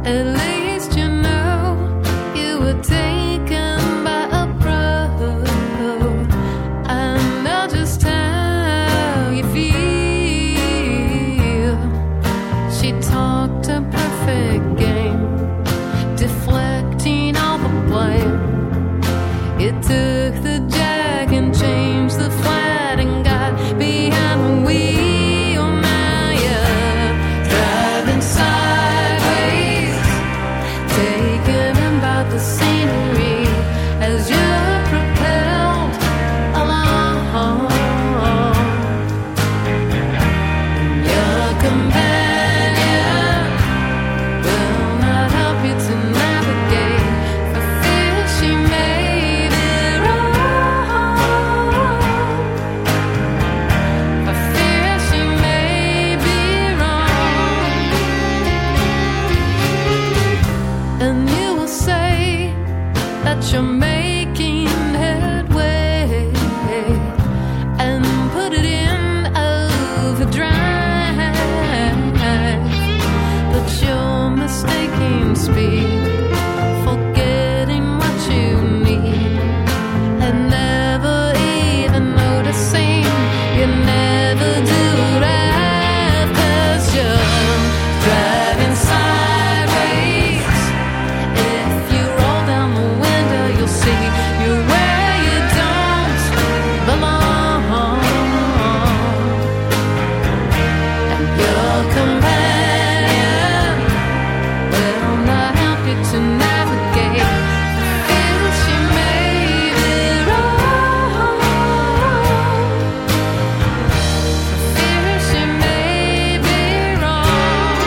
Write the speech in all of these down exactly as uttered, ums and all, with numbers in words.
At least you know you were taken by a pro. I know just how you feel. She talked a perfect game, deflecting all the blame. It took the jack and changed the flat and got behind the wheel. Now you're driving sideways, taken in by the scenery as you're propelled along. Your companion will not help you to navigate, for fear she made it wrong. For fear she may be wrong. And you will say that you're making headway and put it in overdrive, but you're mistaking speed, forgetting what you need, and never even noticing you never do right, 'cause you're driving sideways. If you roll down the window, you'll see you're where you don't belong. And your companion will not help you to navigate, for fear she made it wrong. For fear she may be wrong.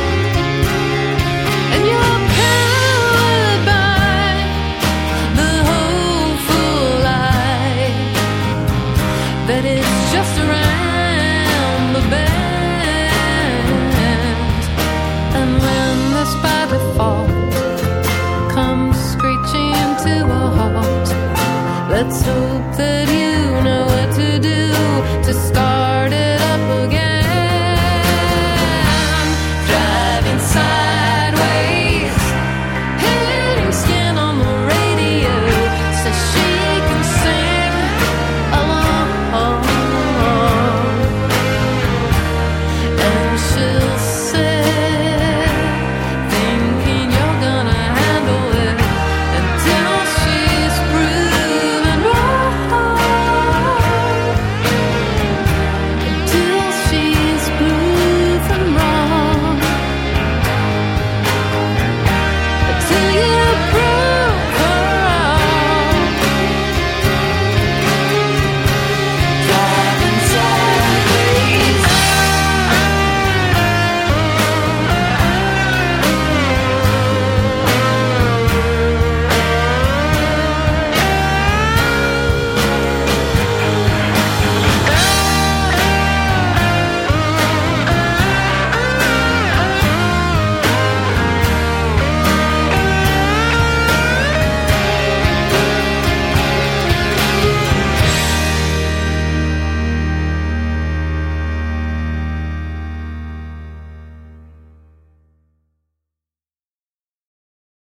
And you're powered by the hopeful light that is just around the bend. And when this by default comes screeching to a halt, let's hope